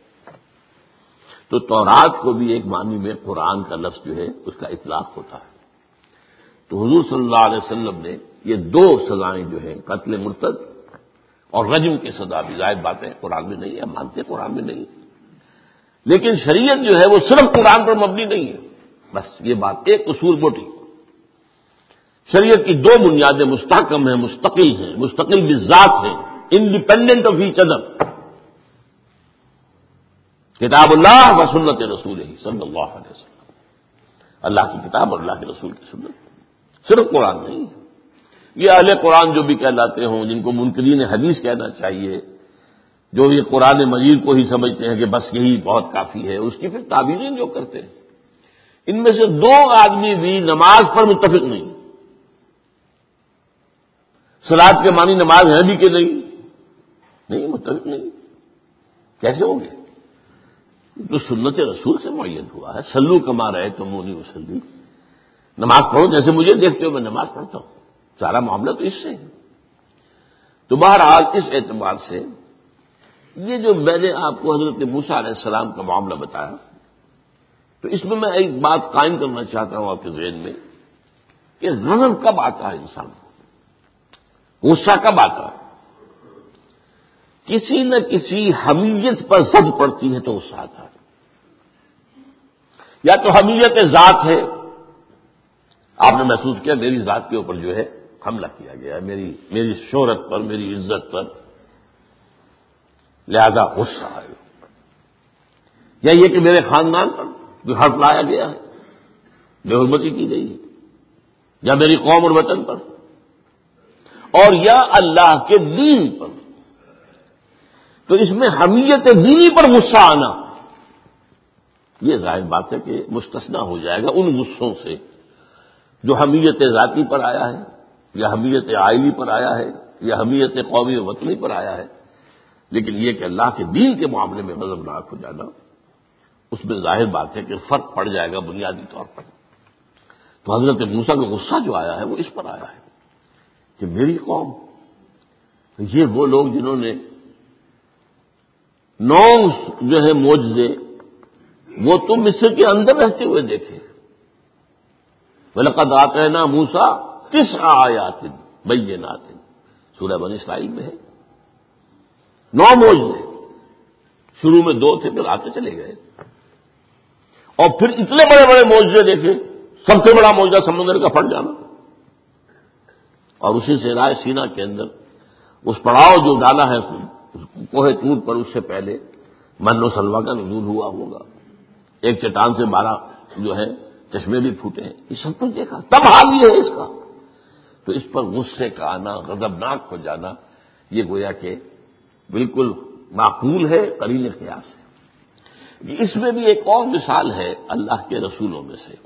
تو تورات کو بھی ایک معنی میں قرآن کا لفظ جو ہے اس کا اطلاق ہوتا ہے۔ تو حضور صلی اللہ علیہ وسلم نے یہ دو سزائیں جو ہیں، قتل مرتد اور رجم کی سزا بھی، ظاہر بات ہے قرآن میں نہیں ہے، ہم مانتے قرآن میں نہیں ہے، لیکن شریعت جو ہے وہ صرف قرآن پر مبنی نہیں ہے، بس یہ بات ایک اصول موٹی، شریعت کی دو بنیادیں مستحکم ہیں، مستقل بالذات ہیں، انڈیپینڈنٹ آف ایچ ادر، کتاب اللہ و سنت رسول صلی اللہ علیہ وسلم، اللہ کی کتاب اور اللہ کے رسول کی سنت، صرف قرآن نہیں ہے۔ یہ اہل قرآن جو بھی کہلاتے ہوں، جن کو منکرین حدیث کہنا چاہیے، جو یہ قرآن مجید کو ہی سمجھتے ہیں کہ بس یہی بہت کافی ہے، اس کی پھر تعبیریں جو کرتے ہیں، ان میں سے دو آدمی بھی نماز پر متفق نہیں، صلاۃ کے معنی نماز ہے بھی کہ نہیں متفق نہیں، کیسے ہوں گے؟ تو سنت رسول سے معین ہوا ہے، صلو کما رأیتمونی اصلی، نماز پڑھو جیسے مجھے دیکھتے ہو میں نماز پڑھتا ہوں، سارا معاملہ تو اس سے ہے۔ تو بہرحال اس اعتبار سے یہ جو میں نے آپ کو حضرت موسیٰ علیہ السلام کا معاملہ بتایا، تو اس میں میں ایک بات قائم کرنا چاہتا ہوں آپ کے ذہن میں کہ غضب کب آتا ہے انسان کو، غصہ کب آتا ہے؟ کسی نہ کسی حمیت پر زد پڑتی ہے تو غصہ آتا ہے، یا تو حمیت ذات ہے، آپ نے محسوس کیا میری ذات کے اوپر جو ہے حملہ کیا گیا ہے، میری شہرت پر، میری عزت پر، لہذا غصہ آئے، یا یہ کہ میرے خاندان پر جو حرف لایا گیا ہے، بے حرمتی کی گئی ہے، یا میری قوم اور وطن پر، اور یا اللہ کے دین پر، تو اس میں حمیت دینی پر غصہ آنا یہ ظاہر بات ہے کہ مستثنیٰ ہو جائے گا ان غصوں سے جو حمیت ذاتی پر آیا ہے، یا حمیت عائلی پر آیا ہے، یا حمیت قومی و وطنی پر آیا ہے، لیکن یہ کہ اللہ کے دین کے معاملے میں غضبناک ہو جانا، اس میں ظاہر بات ہے کہ فرق پڑ جائے گا بنیادی طور پر۔ تو حضرت موسیٰ کا غصہ جو آیا ہے وہ اس پر آیا ہے کہ میری قوم، تو یہ وہ لوگ جنہوں نے 9 جو ہے معجزے وہ تو مصر کے اندر رہتے ہوئے دیکھے. وَلَقَدْ آتَيْنَا مُوسَىٰ 9 آیات بینات، سورہ بنی اسرائیل میں ہے. 9 معجزے، شروع میں 2 تھے، پھر آتے چلے گئے. اور پھر اتنے بڑے بڑے معجزے دیکھے. سب سے بڑا معجزہ سمندر کا پھٹ جانا، اور اسی سے رائے سینا کے اندر اس پڑاؤ جو ڈالا ہے کوہ طور پر، اس سے پہلے من و سلویٰ کا نزول ہوا ہوگا. ایک چٹان سے 12 جو ہے چشمے بھی پھوٹے ہیں. یہ سب کچھ دیکھا. تب حال یہ ہے اس کا. تو اس پر غصے کا آنا، غضبناک ہو جانا، یہ گویا کہ بالکل معقول ہے، قرین قیاس ہے. اس میں بھی ایک اور مثال ہے اللہ کے رسولوں میں سے.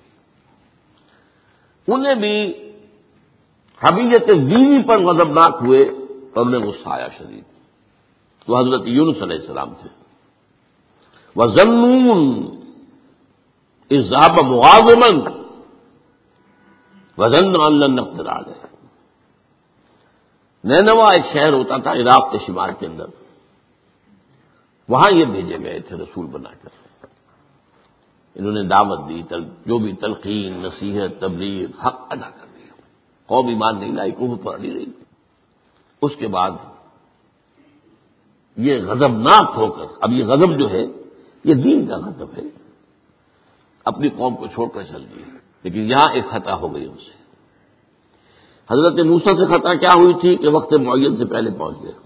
انہیں بھی حمیت بیوی پر غضبناک ہوئے اور انہیں غصہ آیا شدید. تو حضرت یونس علیہ السلام تھے. وَظَنُّونَ إِذْ ذَهَبَ مُغَاضِبًا وَظَنَّ أَن لَّن نَّقْدِرَ عَلَيْهِ. نینوا ایک شہر ہوتا تھا عراق کے شمال کے اندر، وہاں یہ بھیجے گئے تھے رسول بنا کر. انہوں نے دعوت دی، جو بھی تلقین، نصیحت، تبلیغ، حق ادا کر دیا. قوم ایمان نہیں لائی، کفر پر اڑی رہی. اس کے بعد یہ غضبناک ہو کر، اب یہ غضب جو ہے یہ دین کا غضب ہے، اپنی قوم کو چھوڑ کر چل دیے. لیکن یہاں ایک خطا ہو گئی ان سے. حضرت موسیٰ سے خطا کیا ہوئی تھی کہ وقت معین سے پہلے پہنچ گئے.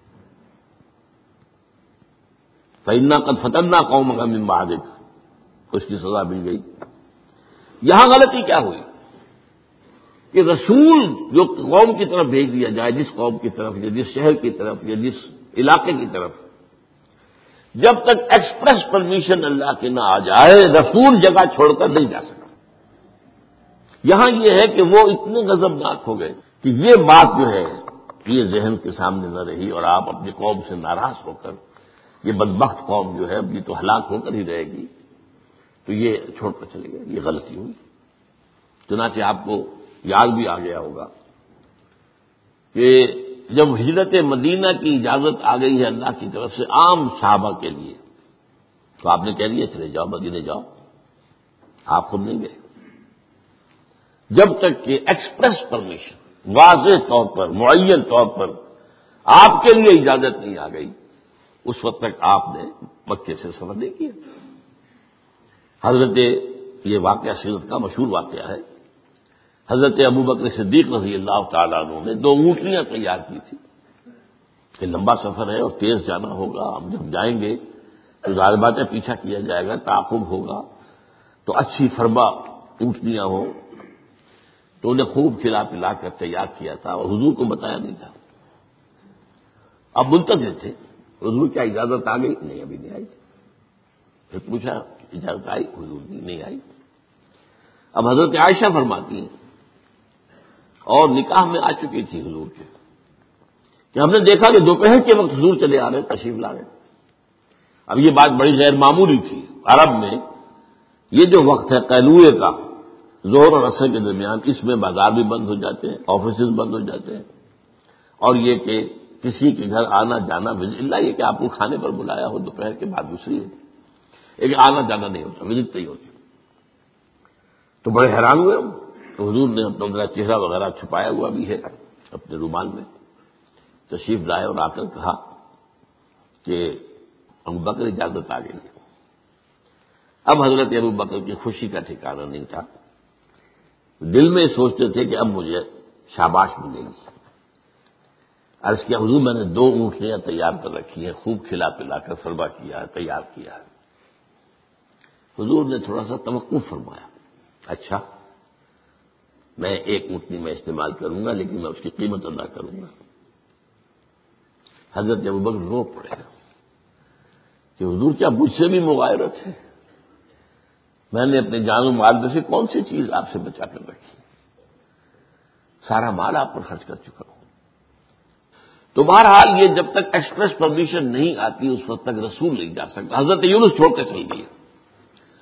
فَإِنَّا قَدْ فَتَنَّا قَوْمَكَ مِن بَعْدِكَ، اس کی سزا مل گئی. یہاں غلطی کیا ہوئی کہ رسول جو قوم کی طرف بھیج دیا جائے، جس قوم کی طرف یا جس شہر کی طرف یا جس علاقے کی طرف، جب تک ایکسپریس پرمیشن اللہ کے نہ آ جائے رسول جگہ چھوڑ کر نہیں جا سکتا. یہاں یہ ہے کہ وہ اتنے غضبناک ہو گئے کہ یہ بات جو ہے یہ ذہن کے سامنے نہ رہی، اور آپ اپنی قوم سے ناراض ہو کر، یہ بدبخت قوم جو ہے اب یہ تو ہلاک ہو کر ہی رہے گی، تو یہ چھوڑ کر چلے گئے. یہ غلطی ہوئی. چنانچہ آپ کو یاد بھی آ گیا ہوگا کہ جب ہجرت مدینہ کی اجازت آ گئی ہے اللہ کی طرف سے عام صحابہ کے لیے، تو آپ نے کہہ دیا چلے جاؤ مدینے جاؤ، آپ خود نہیں گئے. جب تک کہ ایکسپریس پرمیشن، واضح طور پر، معین طور پر آپ کے لیے اجازت نہیں آ گئی، اس وقت تک آپ نے مکے سے سفر نہیں کیا. حضرت، یہ واقعہ سیرت کا مشہور واقعہ ہے، حضرت ابوبکر صدیق رضی اللہ تعالیٰ عنہ نے 2 اونٹنیاں تیار کی تھی کہ لمبا سفر ہے اور تیز جانا ہوگا، ہم جب جائیں گے تو ظاہر بات ہے پیچھا کیا جائے گا، تعاقب ہوگا، تو اچھی فربا اونٹنیاں ہو. تو انہیں خوب کھلا پلا کر تیار کیا تھا اور حضور کو بتایا نہیں تھا. اب منتظر تھے حضور کیا اجازت آ گئی؟ نہیں، ابھی نہیں آئی. پھر پوچھا اجازت آئی؟ حضور نہیں آئی. اب حضرت عائشہ فرماتی ہیں، اور نکاح میں آ چکی تھی حضور کے، کہ ہم نے دیکھا کہ دوپہر کے وقت حضور چلے آ رہے، تشریف لا رہے. اب یہ بات بڑی غیر معمولی تھی. عرب میں یہ جو وقت ہے قیلولے کا، ظہر اور عصر کے درمیان، اس میں بازار بھی بند ہو جاتے ہیں، آفیسز بند ہو جاتے ہیں، اور یہ کہ کسی کے گھر آنا جانا، اللہ یہ کہ آپ کو کھانے پر بلایا ہو دوپہر کے بعد دوسری ہے، ایک آنا جانا نہیں ہوتا، وزٹ نہیں ہوتی. تو بڑے حیران ہوئے ہم. تو حضور نے اپنا میرا چہرہ وغیرہ چھپایا ہوا بھی ہے اپنے رومال میں، تشریف لائے اور آ کر کہا کہ ابوبکر اجازت آ گئی ہے. اب حضرت ابوبکر کی خوشی کا ٹھکانہ نہیں تھا. دل میں سوچتے تھے کہ اب مجھے شاباش ملے گی. عرض کیا حضور میں نے 2 اونٹنیاں تیار کر رکھی ہیں، خوب کھلا پلا کر فربا کیا ہے، تیار کیا ہے. حضور نے تھوڑا سا توقف فرمایا. اچھا، میں 1 اونٹنی میں استعمال کروں گا، لیکن میں اس کی قیمت ادا کروں گا. حضرت ابوبکر رو پڑے کہ حضور کیا مجھ سے بھی مغایرت ہے؟ میں نے اپنے جان و مال میں سے کون سی چیز آپ سے بچا کر رکھی؟ سارا مال آپ پر خرچ کر چکا ہوں. تو بہرحال یہ جب تک ایکسپریس پرمیشن نہیں آتی اس وقت تک رسول نہیں جا سکتا. حضرت یونس چھوڑ کے چل گئی.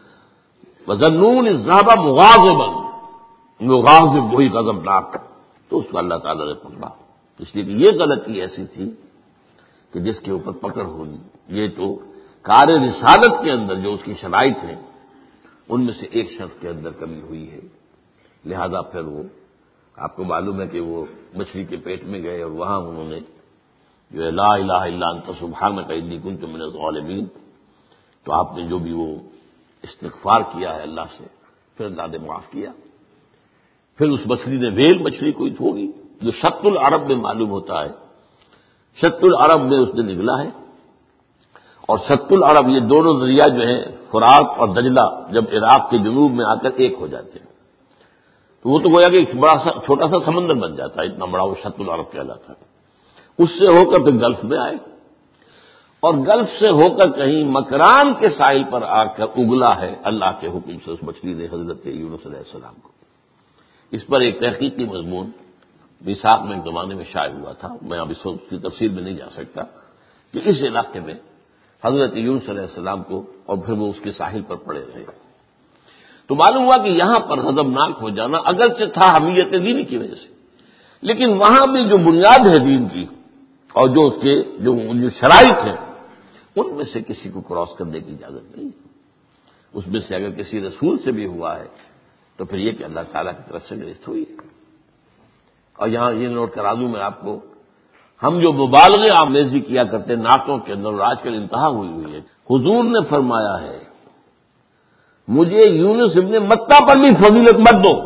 وَظَنُّونَ إِذْ ذَهَبَ مُغَاضِبًا، مغاضب وہی غضبناک. تو تو اس کو اللہ تعالیٰ نے پکڑا، اس لیے کہ یہ غلطی ایسی تھی کہ جس کے اوپر پکڑ ہوگی۔ یہ تو کار رسالت کے اندر جو اس کی شرائط ہیں ان میں سے ایک شرط کے اندر کمی ہوئی ہے، لہذا پھر وہ آپ کو معلوم ہے کہ وہ مچھلی کے پیٹ میں گئے اور وہاں انہوں نے جو ہے لا الہ الا انت سبحانک انی کنت من الظالمین، تو آپ نے جو بھی وہ استغفار کیا ہے اللہ سے، پھر اللہ نے معاف کیا۔ پھر اس مچھلی نے ویل مچھلی کوئی ہوگی جو شط العرب میں معلوم ہوتا ہے، شط العرب میں اس نے نکلا ہے، اور شط العرب یہ دونوں دریا جو ہیں فرات اور دجلہ جب عراق کے جنوب میں آ کر ایک ہو جاتے ہیں تو وہ تو گویا کہ ایک بڑا سا چھوٹا سا سمندر بن جاتا ہے، اتنا بڑا وہ شط العرب کہلاتا ہے۔ اس سے ہو کر پھر گلف میں آئے اور گلف سے ہو کر کہیں مکران کے ساحل پر آ کر اگلا ہے اللہ کے حکم سے اس مچھلی نے حضرت یونس علیہ السلام کو۔ اس پر ایک تحقیقی مضمون میثاق میں ایک زمانے میں شائع ہوا تھا، میں اب اس کی تفصیل میں نہیں جا سکتا، کہ اس علاقے میں حضرت یونس علیہ السلام کو اور پھر وہ اس کے ساحل پر پڑے رہے، تو معلوم ہوا کہ یہاں پر غضبناک ہو جانا اگرچہ تھا حمیت دینی کی وجہ سے، لیکن وہاں بھی جو بنیاد ہے دین کی اور جو اس کے جو شرائط ہیں ان میں سے کسی کو کراس کرنے کی اجازت نہیں ہے۔ اس میں سے اگر کسی رسول سے بھی ہوا ہے تو پھر یہ کہ اللہ تعالیٰ کی طرف سے گرفت ہوئی ہے۔ اور یہاں یہ نوٹ کرا دوں میں آپ کو، ہم جو مبالغے آمیزی کیا کرتے نعتوں کے اندر، اور آج کل انتہا ہوئی ہے، حضور نے فرمایا ہے مجھے یونس ابن متہ پر بھی فضیلت مت دو۔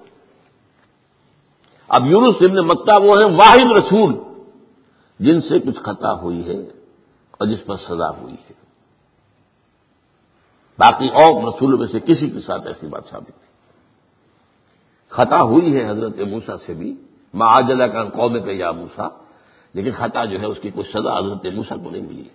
اب یونس ابن متہ وہ ہیں واحد رسول جن سے کچھ خطا ہوئی ہے اور جس پر سزا ہوئی ہے، باقی اور رسولوں میں سے کسی کے ساتھ ایسی بات ثابت نہیں۔ خطا ہوئی ہے حضرت موسیٰ سے بھی، معاجلہ کا قوم کا یا موسیٰ، لیکن خطا جو ہے اس کی کوئی سزا حضرت موسیٰ کو نہیں ملی۔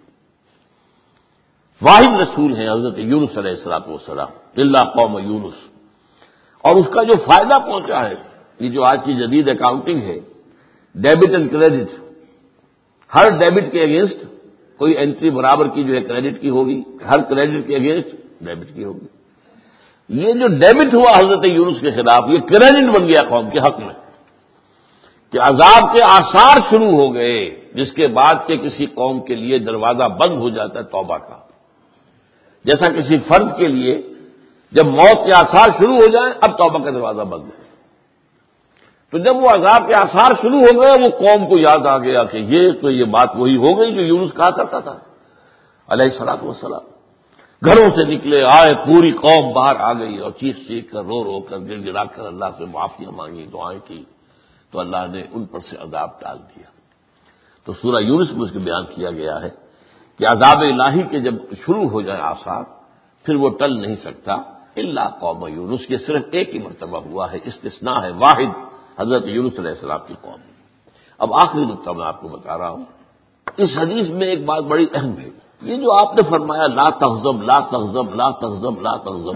واحد رسول ہیں حضرت یونس علیہ السلام، الا قوم یونس، اور اس کا جو فائدہ پہنچا ہے، یہ جو آج کی جدید اکاؤنٹنگ ہے، ڈیبٹ اینڈ کریڈٹ، ہر ڈیبٹ کے اگینسٹ کوئی انٹری برابر کی جو ہے کریڈٹ کی ہوگی، ہر کریڈٹ کے اگینسٹ ڈیبٹ کی ہوگی۔ یہ جو ڈیبٹ ہوا حضرت یونس کے خلاف، یہ کریڈٹ بن گیا قوم کے حق میں، کہ عذاب کے آثار شروع ہو گئے، جس کے بعد کے کسی قوم کے لیے دروازہ بند ہو جاتا ہے توبہ کا، جیسا کسی فرد کے لیے جب موت کے آثار شروع ہو جائیں اب توبہ کا دروازہ بند ہے۔ تو جب وہ عذاب کے آثار شروع ہو گئے وہ قوم کو یاد آ گیا کہ یہ بات وہی ہو گئی جو یونس کہا کرتا تھا علیہ الصلوۃ والسلام۔ گھروں سے نکلے آئے، پوری قوم باہر آ گئی اور چیخ چیخ کر رو رو کر گر گرا کر اللہ سے معافیاں مانگی، دعائیں کی، تو اللہ نے ان پر سے عذاب ٹال دیا۔ تو سورہ یونس میں اس کو بیان کیا گیا ہے کہ عذاب الہی کے جب شروع ہو جائے آثار پھر وہ ٹل نہیں سکتا، الا قوم یونس، یہ صرف ایک ہی مرتبہ ہوا ہے، استثناء ہے واحد، حضرت یونس علیہ السلام کی قوم۔ اب آخری نقطہ میں آپ کو بتا رہا ہوں، اس حدیث میں ایک بات بڑی اہم ہے، یہ جو آپ نے فرمایا لا تغضب لا تغضب لا تغضب لا تغضب،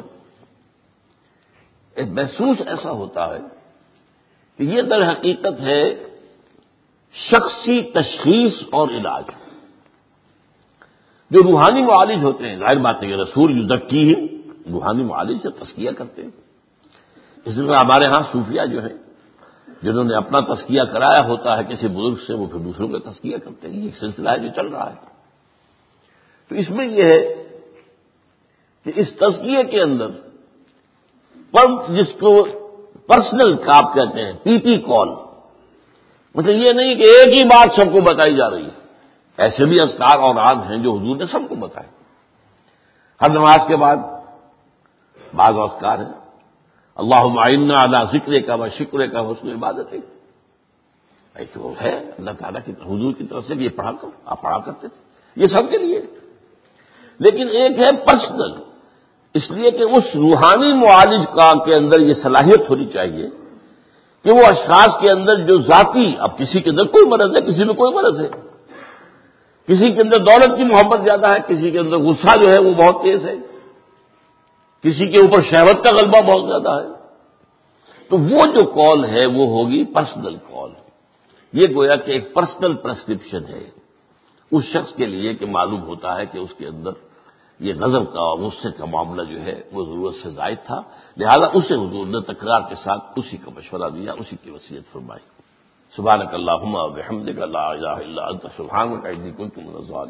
ایک محسوس ایسا ہوتا ہے کہ یہ در حقیقت ہے شخصی تشخیص اور علاج۔ جو روحانی معالج ہوتے ہیں، ظاہر بات ہے کہ رسول یزکیہم، روحانی معالج سے تزکیہ کرتے ہیں، اس طرح ہمارے ہاں صوفیہ جو ہیں جنہوں نے اپنا تزکیہ کرایا ہوتا ہے کسی بزرگ سے، وہ پھر دوسروں کا تزکیہ کرتے ہیں، یہ ایک سلسلہ ہے جو چل رہا ہے۔ تو اس میں یہ ہے کہ اس تزکیے کے اندر جس کو پرسنل کاپ کہتے ہیں، پی پی کال، مطلب یہ نہیں کہ ایک ہی بات سب کو بتائی جا رہی ہے، ایسے بھی اذکار اور عاد ہیں جو حضور نے سب کو بتائے۔ ہر نماز کے بعد بعض اذکار ہیں، اللہم اعنا علی ذکرک و شکرک و حسن عبادتک، تو ہے اللہ تعالیٰ کی حضور کی طرف سے کہ یہ پڑھا کر آپ پڑھا کرتے تھے، یہ سب کے لیے۔ لیکن ایک ہے پرسنل، اس لیے کہ اس روحانی معالج کا کے اندر یہ صلاحیت ہونی چاہیے کہ وہ اشخاص کے اندر جو ذاتی، اب کسی کے اندر کوئی مرض ہے، کسی میں کوئی مرض ہے، کسی کے اندر دولت کی محبت زیادہ ہے، کسی کے اندر غصہ جو ہے وہ بہت تیز ہے، کسی کے اوپر شہوت کا غلبہ بہت زیادہ ہے، تو وہ جو کال ہے وہ ہوگی پرسنل کال۔ یہ گویا کہ ایک پرسنل پرسکرپشن ہے اس شخص کے لیے کہ معلوم ہوتا ہے کہ اس کے اندر یہ غضب کا اور غصے کا معاملہ جو ہے وہ ضرورت سے زائد تھا، لہذا اسے حضور نے تکرار کے ساتھ اسی کا مشورہ دیا، اسی کی وصیت فرمائی۔ سبحانک اللہم و بحمدک لا الہ الا انت سبحانک انی کنت من الظالمین۔